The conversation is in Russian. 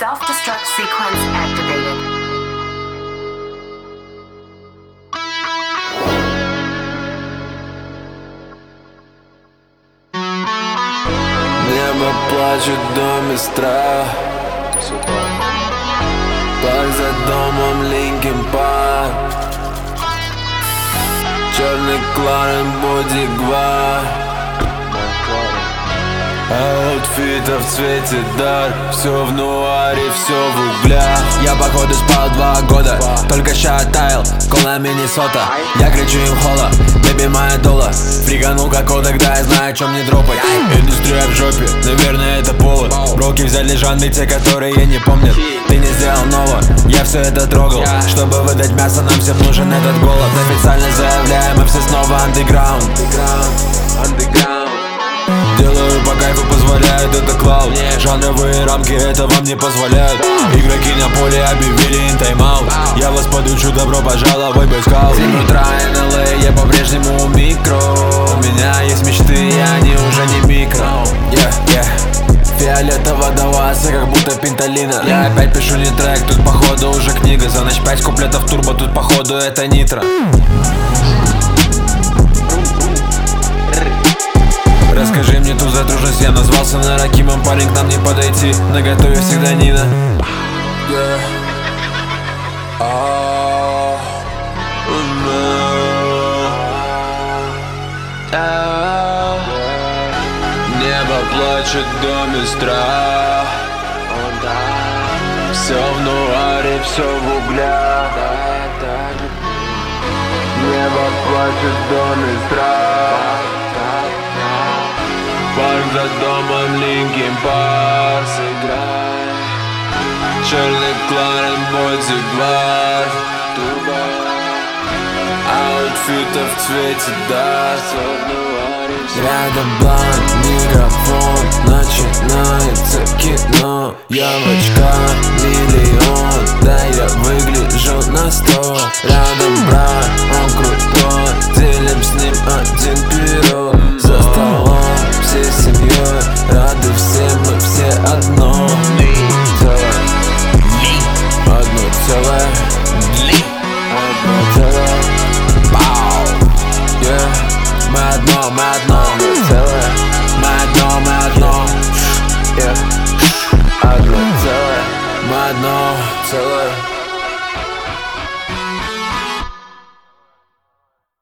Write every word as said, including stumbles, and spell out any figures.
Self-destruct sequence activated. Небо плачет в доме страх. Парк за домом Линкин Парк. Черный Кларен Бодигвар. Аутфита в цвете дар. Все в нуаре, все в углях. Я походу спал два года, только ща оттаял, кола Миннесота. Я кричу им хола, бэби моя дола. Фриганул как кодек, да я знаю, о чем не дропать. Индустрия в жопе, наверное это повод. Броки взяли жанры, те, которые не помнят. Ты не сделал нового, я все это трогал. Чтобы выдать мясо, нам всем нужен этот голод. Официально заявляем, мы все снова андеграунд. Делаю по кайфу, позволяет это клауд. Жанровые рамки это вам не позволяют. Игроки на поле объявили им тайм-аут. Я вас подучу, добро пожаловать, бойскаут. семь утра эн эл эй, я по-прежнему у микро. У меня есть мечты, и они уже не микро. yeah, yeah. Фиолетово до вас, как будто пинталина. Я опять пишу не трек, тут походу уже книга. За ночь пять куплетов турбо, тут походу это нитро. Расскажи мне ту задружность, я назвался Наракимом. Парень, к нам не подойти, наготове всегда Нина. yeah. oh, no. ah. Небо плачет в доме страх. Все в нуаре, все в углях. Небо плачет в доме страх. Парк за домом Линкин Парк. Сыграй. Черный Кларен Бодигвар. Аутфита в цвете дар. Рядом бланк, микрофон. Начинается кино. Я в очках миллион. Да я выгляжу на сто. Рядом брат, он крутой.